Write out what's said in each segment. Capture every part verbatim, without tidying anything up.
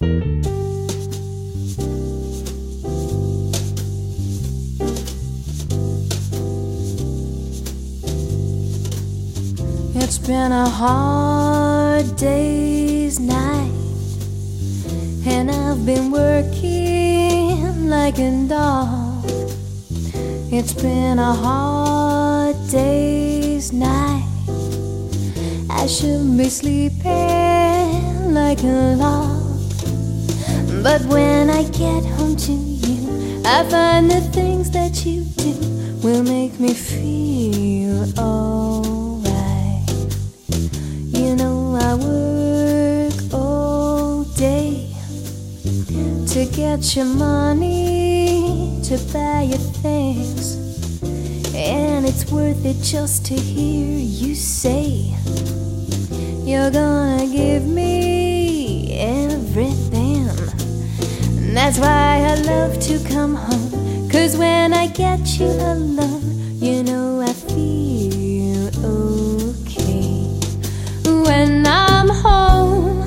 It's been a hard day's night, and I've been working like a dog. It's been a hard day's night, I should be sleeping like a log. But when I get home to you, I find the things that you do will make me feel alright. You know I work all day to get your money, to buy your things, and it's worth it just to hear you say you're gonna give me everything. And that's why I love to come home, 'cause when I get you alone, you know I feel okay. When I'm home,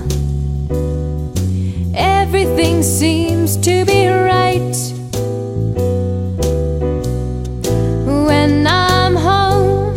everything seems to be right. When I'm home,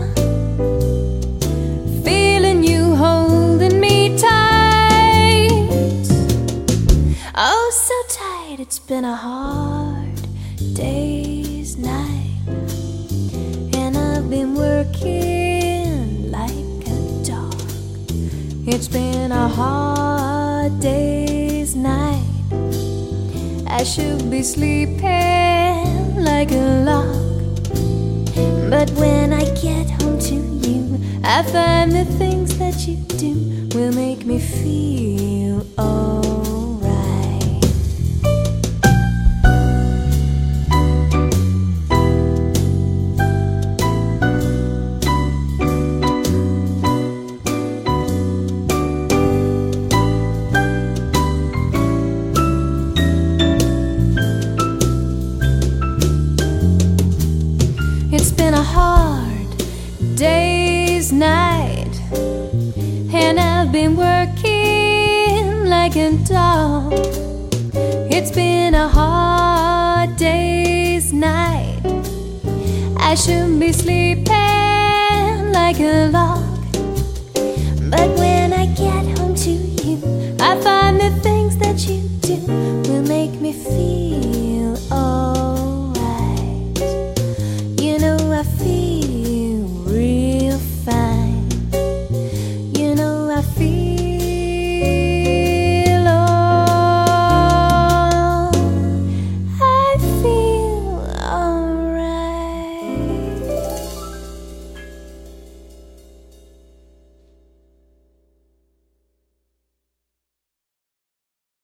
feeling you holding me tight. Oh, so tight. It's been a hard day's night, and I've been working like a dog. It's been a hard day's night, I should be sleeping like a log. But when I get home to you, I find the things that you do will make me feel alright. It's been a hard day's night, and I've been working like a dog. It's been a hard day's night, I should be sleeping like a log. But when I get home to you, I find the things that you do will make me feel